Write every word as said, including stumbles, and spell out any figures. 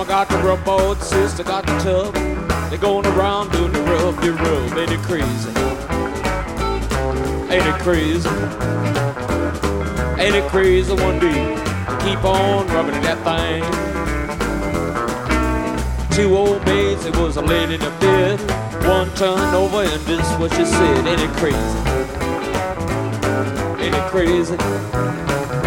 Mama got the rubber, sister got the tub. They going around doing the rub, you rub. Ain't it crazy? Ain't it crazy? Ain't it crazy one day? Keep on rubbing that thing. Two old maids, it was a lady in the bed. One turned over and this what she said. Ain't it crazy? Ain't it crazy?